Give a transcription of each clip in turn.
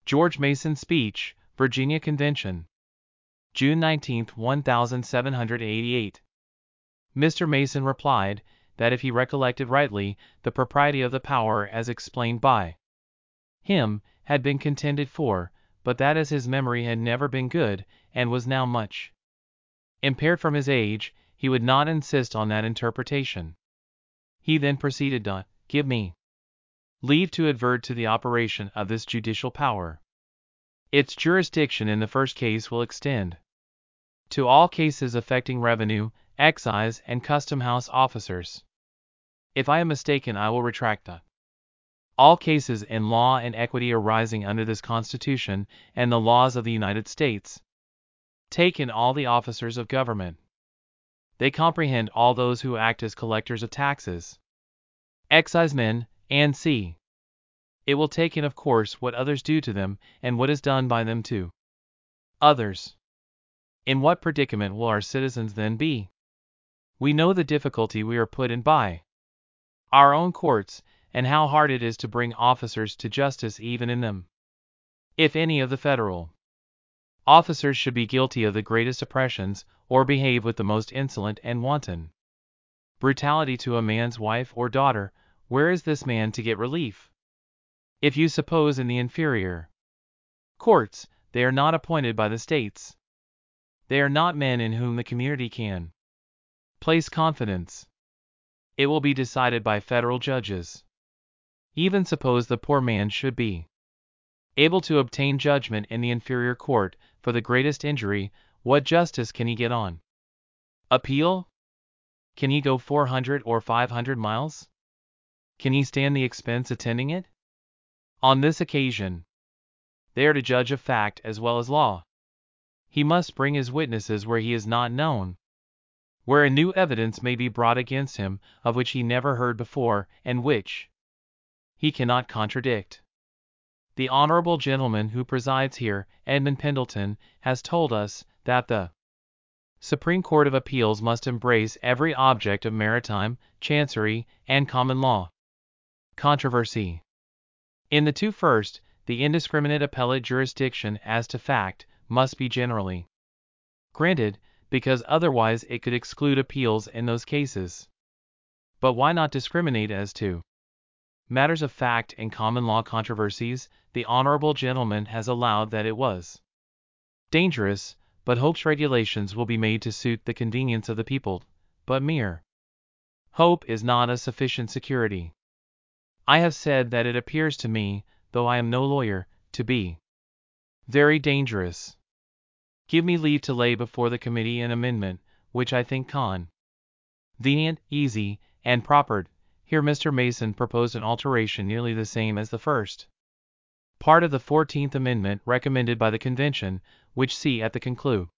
George Mason Speech, Virginia Convention, June 19, 1788. Mr. Mason replied, that if he recollected rightly, the propriety of the power as explained by him had been contended for, but that as his memory had never been good, and was now much impaired from his age, he would not insist on that interpretation. He then proceeded to give me leave to advert to the operation of this judicial power. Its jurisdiction in the first case will extend to all cases affecting revenue, excise, and custom house officers. If I am mistaken, I will retract that. All cases in law and equity arising under this Constitution and the laws of the United States. Take in all the officers of government. They comprehend all those who act as collectors of taxes, excisemen, and c. It will take in, of course, what others do to them, and what is done by them to others. In what predicament will our citizens then be? We know the difficulty we are put in by our own courts, and how hard it is to bring officers to justice even in them. If any of the federal officers should be guilty of the greatest oppressions, or behave with the most insolent and wanton brutality to a man's wife or daughter, where is this man to get relief? If you suppose in the inferior courts, they are not appointed by the states. They are not men in whom the community can place confidence. It will be decided by federal judges. Even suppose the poor man should be able to obtain judgment in the inferior court for the greatest injury, what justice can he get on appeal? Can he go 400 or 500 miles? Can he stand the expense attending it? On this occasion, they are to judge of fact as well as law. He must bring his witnesses where he is not known, where a new evidence may be brought against him of which he never heard before, and which he cannot contradict. The honorable gentleman who presides here, Edmund Pendleton, has told us that the Supreme Court of Appeals must embrace every object of maritime, chancery, and common law controversy. In the two first, the indiscriminate appellate jurisdiction as to fact must be generally granted, because otherwise it could exclude appeals in those cases. But why not discriminate as to matters of fact and common law controversies? The honorable gentleman has allowed that it was dangerous, but hopes regulations will be made to suit the convenience of the people, but mere hope is not a sufficient security. I have said that it appears to me, though I am no lawyer, to be very dangerous. Give me leave to lay before the committee an amendment, which I think convenient, easy, and proper. Here Mr. Mason proposed an alteration nearly the same as the first part of the 14th Amendment recommended by the Convention, which see at the conclusion.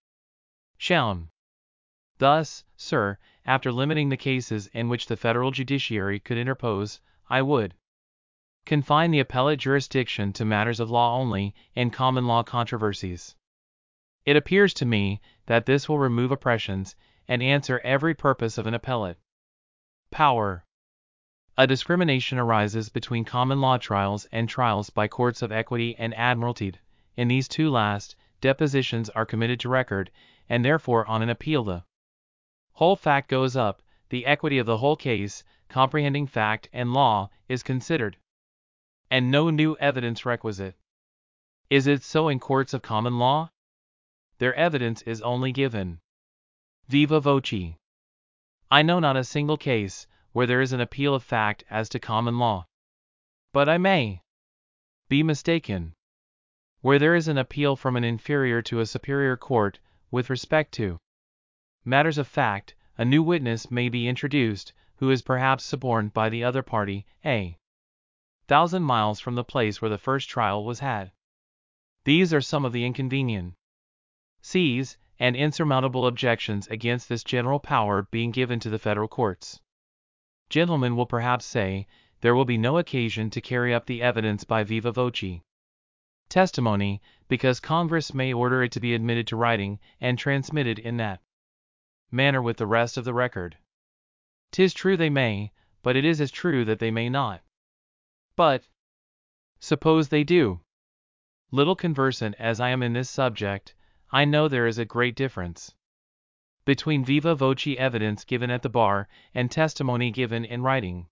Thus, sir, after limiting the cases in which the federal judiciary could interpose, I would confine the appellate jurisdiction to matters of law only, and common law controversies. It appears to me that this will remove oppressions, and answer every purpose of an appellate power. A discrimination arises between common law trials and trials by courts of equity and admiralty. In these two last, depositions are committed to record, and therefore on an appeal the whole fact goes up, the equity of the whole case, comprehending fact and law, is considered, and no new evidence requisite. Is it so in courts of common law? Their evidence is only given viva voce. I know not a single case where there is an appeal of fact as to common law. But I may be mistaken. Where there is an appeal from an inferior to a superior court, with respect to matters of fact, a new witness may be introduced, who is perhaps suborned by the other party, 1,000 miles from the place where the first trial was had. These are some of the inconveniencies and insurmountable objections against this general power being given to the federal courts. Gentlemen will perhaps say, there will be no occasion to carry up the evidence by viva voce testimony, because Congress may order it to be admitted to writing, and transmitted in that manner with the rest of the record. 'Tis true they may, but it is as true that they may not. But suppose they do. Little conversant as I am in this subject, I know there is a great difference between viva voce evidence given at the bar and testimony given in writing.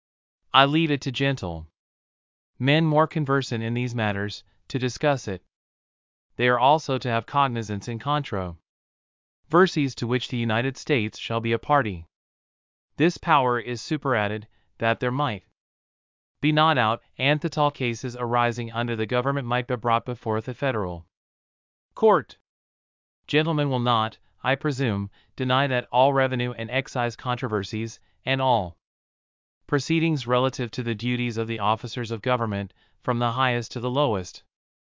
I leave it to gentle men more conversant in these matters to discuss it. They are also to have cognizance in controversies to which the United States shall be a party. This power is superadded, that there might be not out antithal cases arising under the government might be brought before the federal court. Gentlemen will not, I presume, deny that all revenue and excise controversies, and all proceedings relative to the duties of the officers of government, from the highest to the lowest,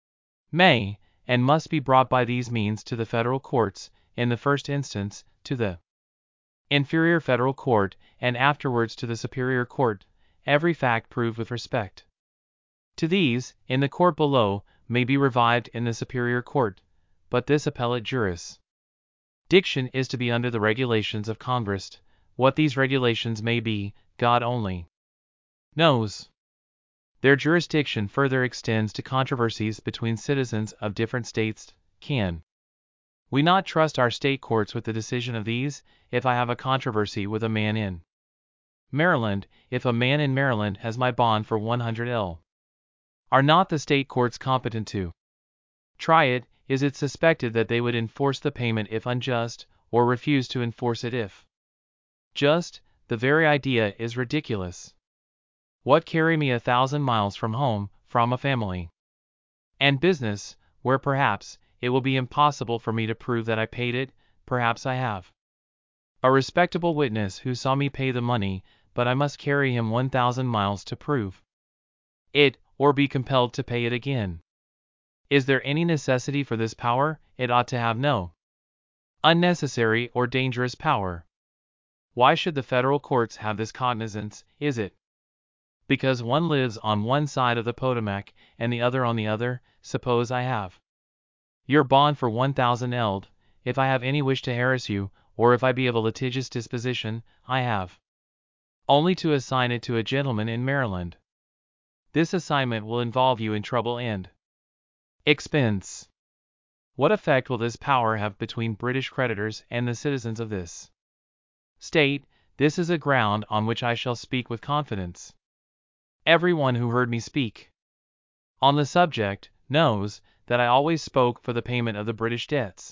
may and must be brought by these means to the federal courts, in the first instance, to the inferior federal court, and afterwards to the superior court, every fact proved with respect to these, in the court below, may be revived in the superior court, but this appellate jurisdiction is to be under the regulations of Congress. What these regulations may be, God only knows. Their jurisdiction further extends to controversies between citizens of different states. Can we not trust our state courts with the decision of these? If I have a controversy with a man in Maryland, if a man in Maryland has my bond for 100L, are not the state courts competent to try it? Is it suspected that they would enforce the payment if unjust, or refuse to enforce it if just? The very idea is ridiculous. What carry me 1,000 miles from home, from a family and business, where perhaps it will be impossible for me to prove that I paid it? Perhaps I have a respectable witness who saw me pay the money, but I must carry him 1,000 miles to prove it, or be compelled to pay it again. Is there any necessity for this power? It ought to have no unnecessary or dangerous power. Why should the federal courts have this cognizance? Is it because one lives on one side of the Potomac and the other on the other? Suppose I have your bond for 1,000L. If I have any wish to harass you, or if I be of a litigious disposition, I have only to assign it to a gentleman in Maryland. This assignment will involve you in trouble and expense. What effect will this power have between British creditors and the citizens of this state? This is a ground on which I shall speak with confidence. Everyone who heard me speak on the subject knows that I always spoke for the payment of the British debts.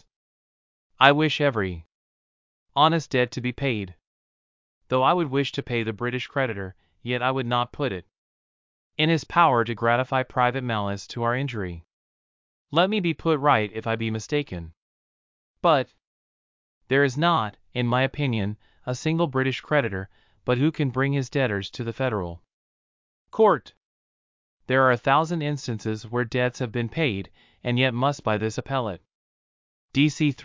I wish every honest debt to be paid. Though I would wish to pay the British creditor, yet I would not put it in his power to gratify private malice to our injury. Let me be put right if I be mistaken. But there is not, in my opinion, a single British creditor but who can bring his debtors to the federal court. There are 1,000 instances where debts have been paid, and yet must by this appellate DC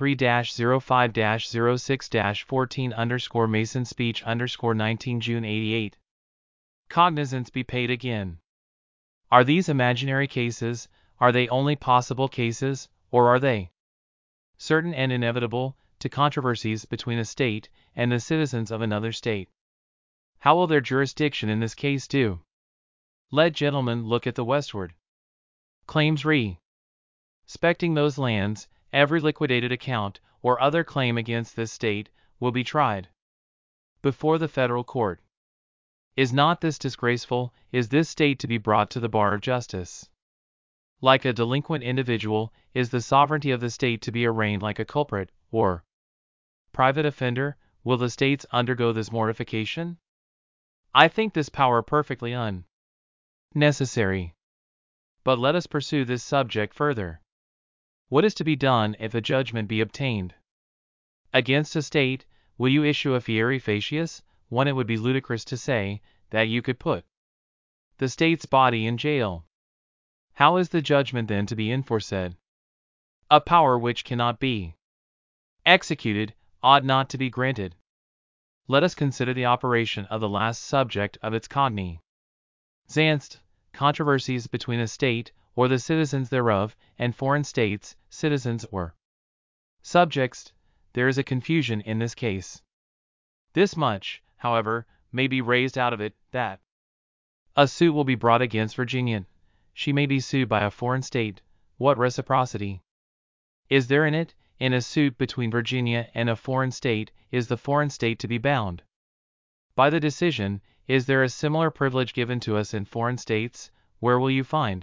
3-05-06-14 Mason speech 19 June 88. Cognizance be paid again. Are these imaginary cases? Are they only possible cases, or are they certain and inevitable to controversies between a state and the citizens of another state? How will their jurisdiction in this case do? Let gentlemen look at the westward claims respecting those lands. Every liquidated account or other claim against this state will be tried before the federal court. Is not this disgraceful? Is this state to be brought to the bar of justice like a delinquent individual? Is the sovereignty of the state to be arraigned like a culprit or private offender? Will the states undergo this mortification? I think this power perfectly unnecessary. But let us pursue this subject further. What is to be done if a judgment be obtained against a state? Will you issue a fieri facias? One, it would be ludicrous to say that you could put the state's body in jail. How is the judgment then to be enforced? A power which cannot be executed ought not to be granted. Let us consider the operation of the last subject of its cognizance. Controversies between a state, or the citizens thereof, and foreign states, citizens or subjects. There is a confusion in this case. This much, however, may be raised out of it, that a suit will be brought against Virginia. She may be sued by a foreign state, What reciprocity is there in it? In a suit between Virginia and a foreign state, is the foreign state to be bound by the decision? Is there a similar privilege given to us in foreign states? Where will you find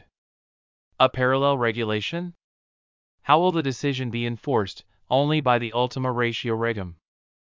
a parallel regulation? How will the decision be enforced? Only by the ultima ratio regum.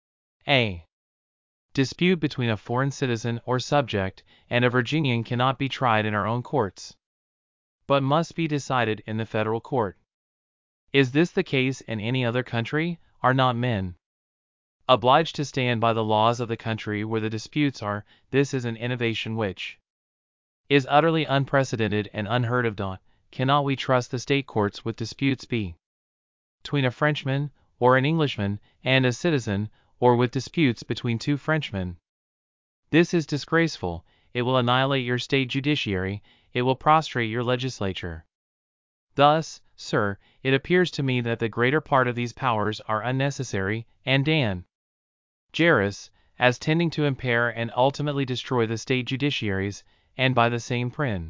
A dispute between a foreign citizen or subject and a Virginian cannot be tried in our own courts, but must be decided in the federal court. Is this the case in any other country? Are not men obliged to stand by the laws of the country where the disputes are? This is an innovation which is utterly unprecedented and unheard of. Cannot we trust the state courts with disputes between a Frenchman or an Englishman and a citizen, or with disputes between two Frenchmen? This is disgraceful. It will annihilate your state judiciary. It will prostrate your legislature. Thus, sir, it appears to me that the greater part of these powers are unnecessary, and dangerous, as tending to impair and ultimately destroy the state judiciaries, and by the same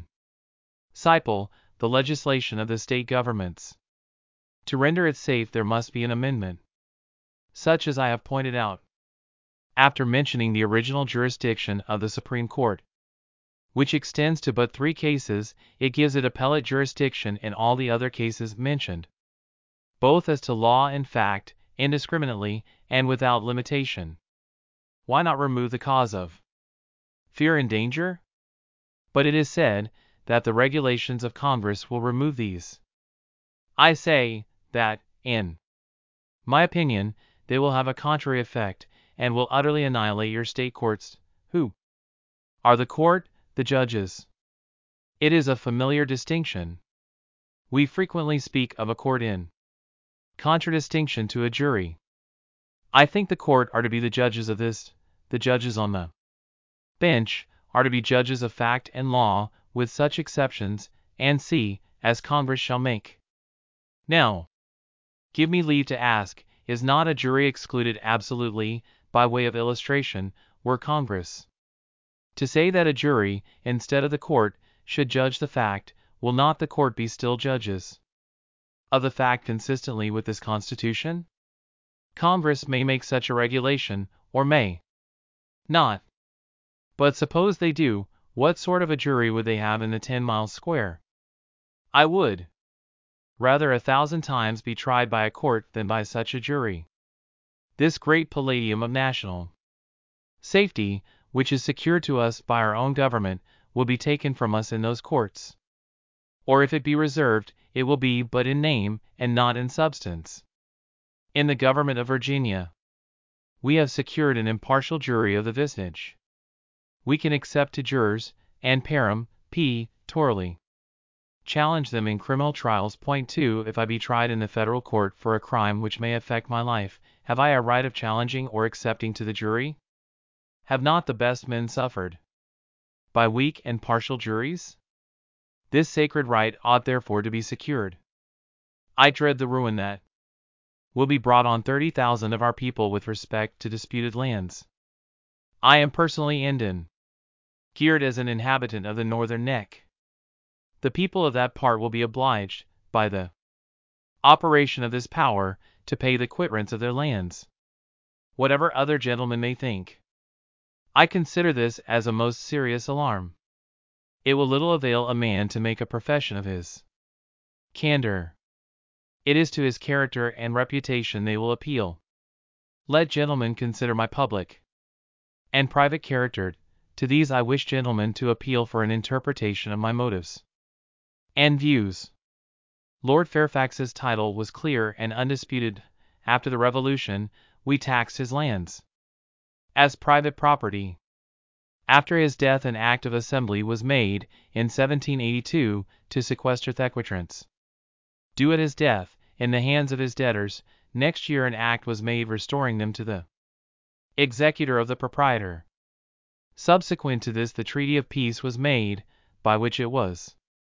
principle, the legislation of the state governments. To render it safe there must be an amendment, such as I have pointed out. After mentioning the original jurisdiction of the Supreme Court, which extends to but 3 cases, it gives it appellate jurisdiction in all the other cases mentioned, both as to law and fact, indiscriminately, and without limitation. Why not remove the cause of fear and danger? But it is said that the regulations of Congress will remove these. I say that, in my opinion, they will have a contrary effect, and will utterly annihilate your state courts. Who are the court? The judges. It is a familiar distinction. We frequently speak of a court in contradistinction to a jury. I think the court are to be the judges of this. The judges on the bench are to be judges of fact and law, with such exceptions, and see, as Congress shall make. Now, give me leave to ask, is not a jury excluded absolutely? By way of illustration, were Congress to say that a jury, instead of the court, should judge the fact, will not the court be still judges of the fact consistently with this Constitution? Congress may make such a regulation, or may not. But suppose they do, what sort of a jury would they have in the 10 miles square? I would rather 1,000 times be tried by a court than by such a jury. This great palladium of national safety, which is secured to us by our own government, will be taken from us in those courts. Or if it be reserved, it will be but in name, and not in substance. In the government of Virginia, we have secured an impartial jury of the vicinage. We can accept to jurors, and parum torally challenge them in criminal trials. Point 2. If I be tried in the federal court for a crime which may affect my life, have I a right of challenging or accepting to the jury? Have not the best men suffered by weak and partial juries? This sacred right ought therefore to be secured. I dread the ruin that will be brought on 30,000 of our people with respect to disputed lands. I am personally geared as an inhabitant of the northern neck. The people of that part will be obliged, by the operation of this power, to pay the quittance of their lands. Whatever other gentlemen may think, I consider this as a most serious alarm. It will little avail a man to make a profession of his candor. It is to his character and reputation they will appeal. Let gentlemen consider my public and private character. To these I wish gentlemen to appeal for an interpretation of my motives and views. Lord Fairfax's title was clear and undisputed. After the Revolution, we taxed his lands as private property. After his death an Act of Assembly was made, in 1782, to sequester the quittance due at his death, in the hands of his debtors. Next year an Act was made restoring them to the executor of the proprietor. Subsequent to this the Treaty of Peace was made, by which it was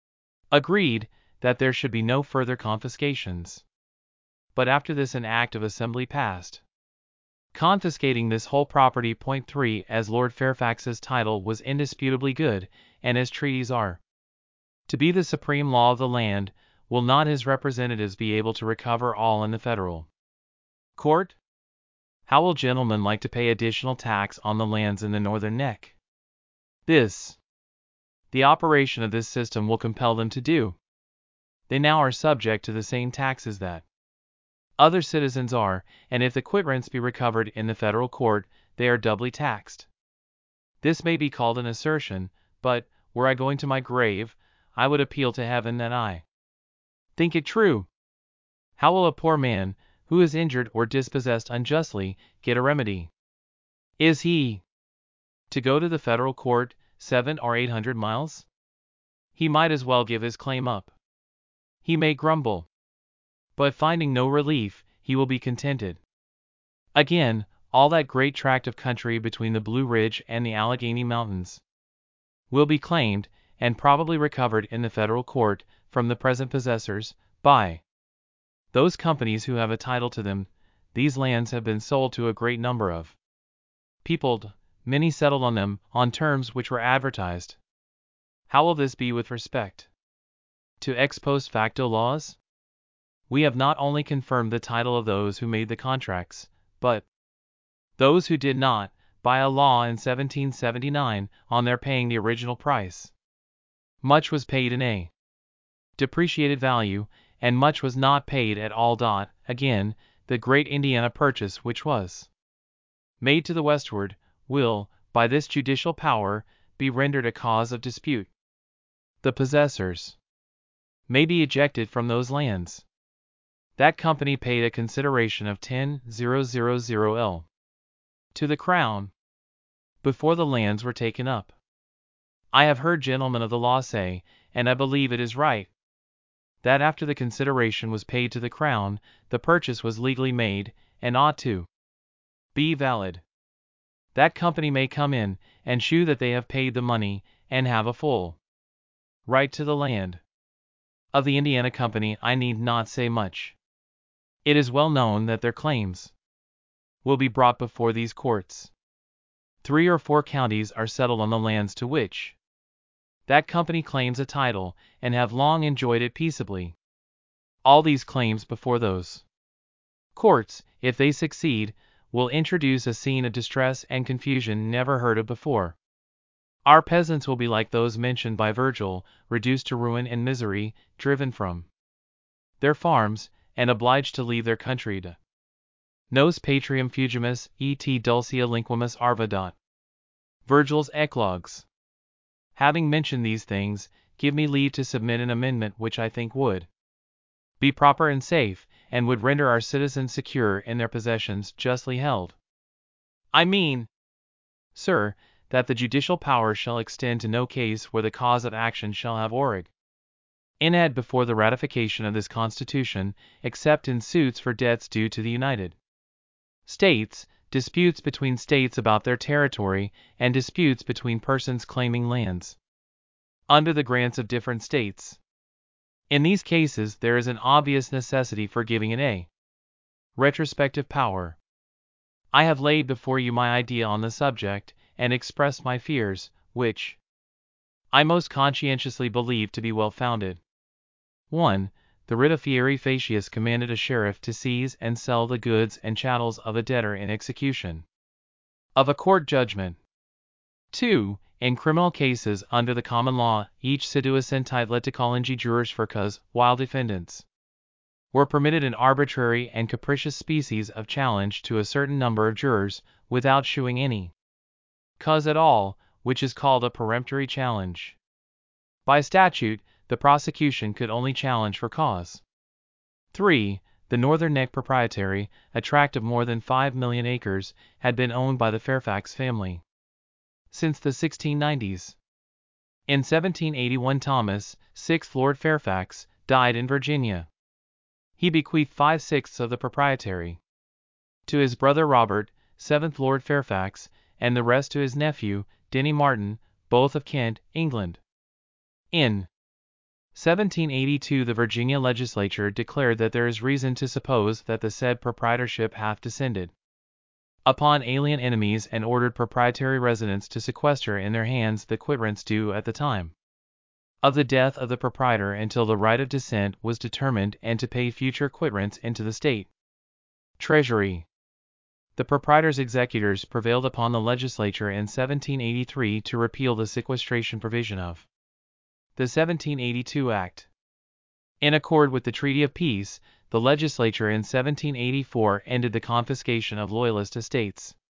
agreed that there should be no further confiscations. But after this an Act of Assembly passed, confiscating this whole property. Point 3. As Lord Fairfax's title was indisputably good, and as treaties are to be the supreme law of the land, will not his representatives be able to recover all in the federal court? How will gentlemen like to pay additional tax on the lands in the northern neck? The operation of this system will compel them to do. They now are subject to the same taxes that other citizens are, and if the quitrents be recovered in the federal court, they are doubly taxed. This may be called an assertion, but, were I going to my grave, I would appeal to heaven that I think it true. How will a poor man, who is injured or dispossessed unjustly, get a remedy? Is he to go to the federal court 700 or 800 miles? He might as well give his claim up. He may grumble, but finding no relief, he will be contented. Again, all that great tract of country between the Blue Ridge and the Allegheny Mountains will be claimed, and probably recovered in the federal court, from the present possessors, by those companies who have a title to them. These lands have been sold to a great number of people. Many settled on them on terms which were advertised. How will this be with respect to ex post facto laws? We have not only confirmed the title of those who made the contracts, but those who did not, by a law in 1779, on their paying the original price. Much was paid in a depreciated value, and much was not paid at all. Again, the great Indiana purchase which was made to the westward, will, by this judicial power, be rendered a cause of dispute. The possessors may be ejected from those lands. That company paid a consideration of 10,000 L to the crown before the lands were taken up. I have heard gentlemen of the law say, and I believe it is right, that after the consideration was paid to the crown, the purchase was legally made, and ought to be valid. That company may come in, and shew that they have paid the money, and have a full right to the land. Of the Indiana Company I need not say much. It is well known that their claims will be brought before these courts. 3 or 4 counties are settled on the lands to which that company claims a title, and have long enjoyed it peaceably. All these claims before those courts, if they succeed, will introduce a scene of distress and confusion never heard of before. Our peasants will be like those mentioned by Virgil, reduced to ruin and misery, driven from their farms, and obliged to leave their country to nos patrium fugimus, et dulcia linguamus arva. Virgil's Eclogues. Having mentioned these things, give me leave to submit an amendment which I think would be proper and safe, and would render our citizens secure in their possessions justly held. I mean, sir, that the judicial power shall extend to no case where the cause of action shall have origin before the ratification of this Constitution, except in suits for debts due to the United States, disputes between states about their territory, and disputes between persons claiming lands under the grants of different states. In these cases there is an obvious necessity for giving it a retrospective power. I have laid before you my idea on the subject, and expressed my fears, which I most conscientiously believe to be well founded. 1. The writ of fieri facias commanded a sheriff to seize and sell the goods and chattels of a debtor in execution of a court judgment. 2. In criminal cases under the common law, each siduus sentit liticolingi jurors furcas, while defendants were permitted an arbitrary and capricious species of challenge to a certain number of jurors, without shewing any cause at all, which is called a peremptory challenge. By statute, the prosecution could only challenge for cause. 3. The Northern Neck Proprietary, a tract of more than 5,000,000 acres, had been owned by the Fairfax family since the 1690s. In 1781 Thomas, 6th Lord Fairfax, died in Virginia. He bequeathed 5/6 of the proprietary to his brother Robert, 7th Lord Fairfax, and the rest to his nephew, Denny Martin, both of Kent, England. In 1782 the Virginia legislature declared that there is reason to suppose that the said proprietorship hath descended upon alien enemies, and ordered proprietary residents to sequester in their hands the quitrents due at the time of the death of the proprietor until the right of descent was determined and to pay future quitrents into the state treasury. The proprietor's executors prevailed upon the legislature in 1783 to repeal the sequestration provision of the 1782 Act. In accord with the Treaty of Peace, the legislature in 1784 ended the confiscation of Loyalist estates.